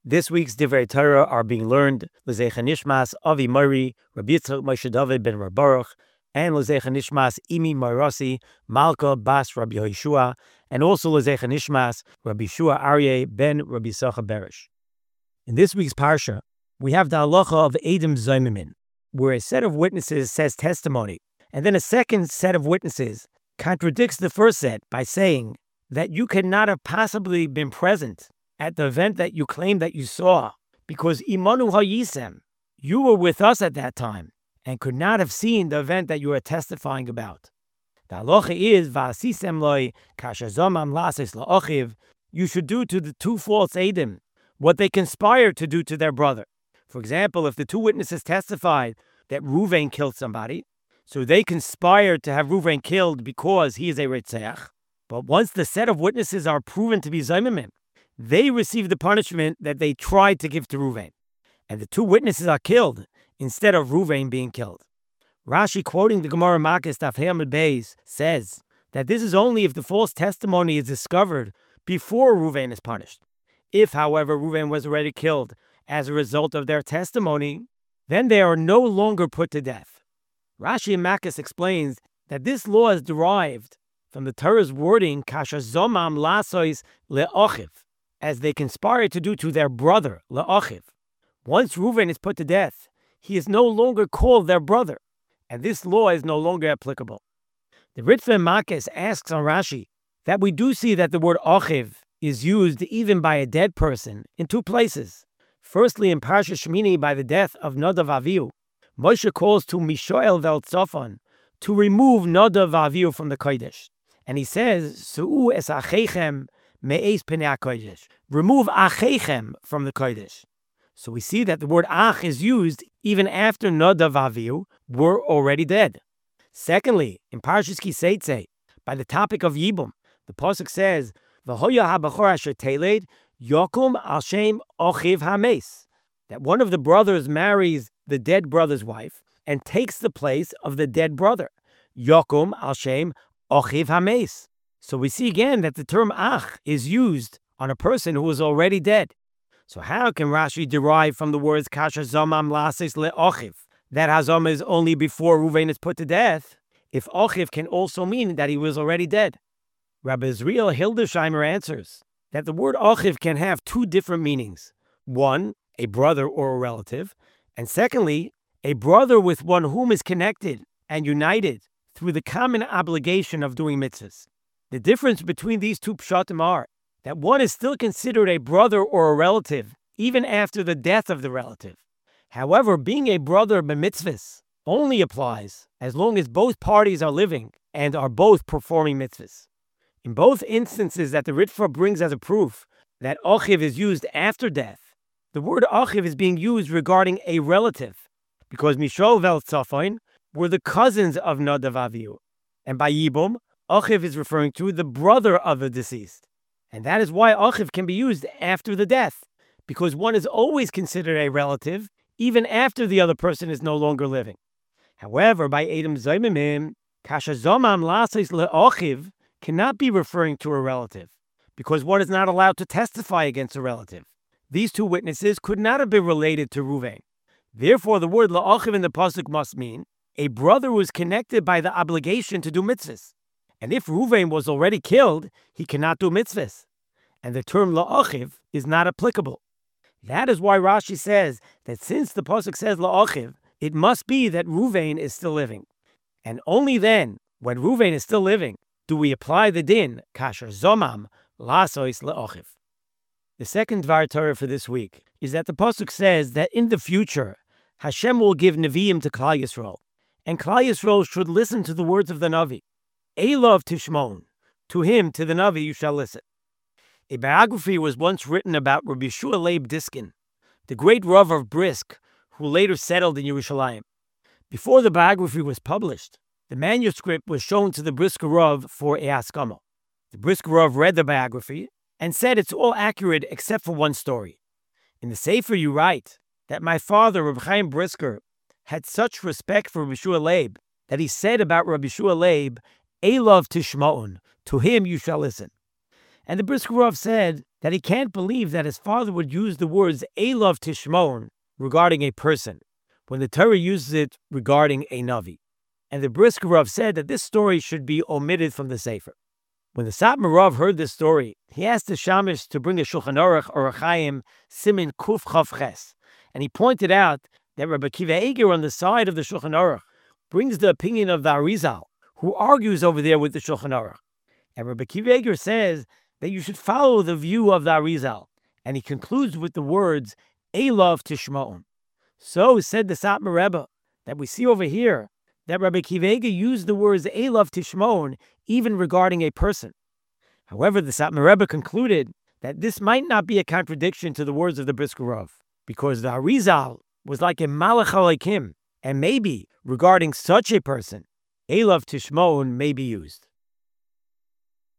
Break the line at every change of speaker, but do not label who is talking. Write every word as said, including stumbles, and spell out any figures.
This week's Divrei Torah are being learned L'Zecha Nishmas Avi Mori, Rabbi Yitzchak Moshe David ben Reb Baruch, and L'Zecha Nishmas Imi Marasi, Malka Bas Rabbi Yehoshua, and also L'Zecha Nishmas Rabbi Shua Aryeh ben Rabbi Sacha Berish. In this week's Parsha, we have the halacha of Eidim Zaymimin, where a set of witnesses says testimony, and then a second set of witnesses contradicts the first set by saying that you could not have possibly been present at the event that you claim that you saw, because imanu hayisem, you were with us at that time, and could not have seen the event that you are testifying about. The halacha is, va'asisem loy kashazomam lasis la'ochiv, you should do to the two false eidim what they conspired to do to their brother. For example, if the two witnesses testified that Ruvain killed somebody, so they conspired to have Ruvain killed because he is a Retzach, but once the set of witnesses are proven to be Zaymimin, they receive the punishment that they tried to give to Ruvain, and the two witnesses are killed instead of Ruvain being killed. Rashi, quoting the Gemara Makis Daf Hamid Beis, says that this is only if the false testimony is discovered before Ruvain is punished. If, however, Ruvain was already killed as a result of their testimony, then they are no longer put to death. Rashi and Makis explains that this law is derived from the Torah's wording, Kasha Zomam Lasois Le'ochiv, as they conspired to do to their brother, Le'ochiv. Once Ruvain is put to death, he is no longer called their brother, and this law is no longer applicable. The Ritva Makis asks on Rashi that we do see that the word Ochiv is used even by a dead person in two places. Firstly, in Parsha Shemini, by the death of Nadav Avihu, Moshe calls to Mishoel vel Tzafon to remove Nadav Avihu from the Kodesh. And he says, Su'u es achechem me'es penei HaKodesh. Remove achechem from the Kodesh. So we see that the word ach is used even after Nadav Avihu were already dead. Secondly, in Parshas Kiseitze, by the topic of Yibum, the Pasuk says, V'hoya ha'bachor asher teled yokum al shem ochiv hames, that one of the brothers marries the dead brother's wife and takes the place of the dead brother. Yokum al shem ochiv hames. So we see again that the term ach is used on a person who is already dead. So how can Rashi derive from the words kasha zomam lasis le'ochiv that hazom is only before Ruvain is put to death, if ochiv can also mean that he was already dead? Rabbi Israel Hildesheimer answers that the word ochiv can have two different meanings. One, a brother or a relative, and secondly, a brother with one whom is connected and united through the common obligation of doing mitzvahs. The difference between these two pshatim are that one is still considered a brother or a relative even after the death of the relative. However, being a brother b'mitzvahs only applies as long as both parties are living and are both performing mitzvahs. In both instances that the Ritva brings as a proof that ochiv is used after death, the word ochiv is being used regarding a relative, because Mishol vel Tzafon were the cousins of Nadav Avihu, and by Yibum, ochiv is referring to the brother of the deceased. And that is why ochiv can be used after the death, because one is always considered a relative, even after the other person is no longer living. However, by Eidim Zaymimin, kasha zomam lasis le'ochiv cannot be referring to a relative, because one is not allowed to testify against a relative. These two witnesses could not have been related to Ruvain. Therefore, the word la'ochiv in the pasuk must mean a brother who is connected by the obligation to do mitzvahs. And if Ruvain was already killed, he cannot do mitzvahs. And the term la'ochiv is not applicable. That is why Rashi says that since the pasuk says la'ochiv, it must be that Ruvain is still living. And only then, when Ruvain is still living, do we apply the din, kasher zomam, lasois le'ochiv. The second Dvar Torah for this week is that the pasuk says that in the future, Hashem will give Nevi'im to Klal Yisrael, and Klal Yisrael should listen to the words of the Navi. Elov tishmon, to him, to the Navi, you shall listen. A biography was once written about Rabbi Shua Leib Diskin, the great Rav of Brisk, who later settled in Yerushalayim. Before the biography was published, the manuscript was shown to the Brisker Rav for a haskama. The Brisker Rav read the biography and said it's all accurate except for one story. In the Sefer you write that my father, Reb Chaim Brisker, had such respect for Rabbi Shua Leib that he said about Rabbi Shua Leib, Elov tishma'un, to him you shall listen. And the Brisker Rav said that he can't believe that his father would use the words Elav Tishmon regarding a person, when the Torah uses it regarding a Navi. And the Brisker Rav said that this story should be omitted from the Sefer. When the Satmar Rav heard this story, he asked the Shamish to bring a Shulchan Aruch or a Chaim Simin Kuf Chav Ches, and he pointed out that Rabbi Akiva Eger on the side of the Shulchan Aruch brings the opinion of the Arizal, who argues over there with the Shulchan Aruch. And Rabbi Akiva Eger says that you should follow the view of the Arizal, and he concludes with the words, Elav Tishma'on. So said the Satmar Rebbe, that we see over here, that Rabbi Akiva Eger used the words Elav Tishma'on even regarding a person. However, the Satmar Rebbe concluded that this might not be a contradiction to the words of the Brisker Rav, because the Arizal was like a Malach Alekim, and maybe regarding such a person, Elav Tishma'on may be used.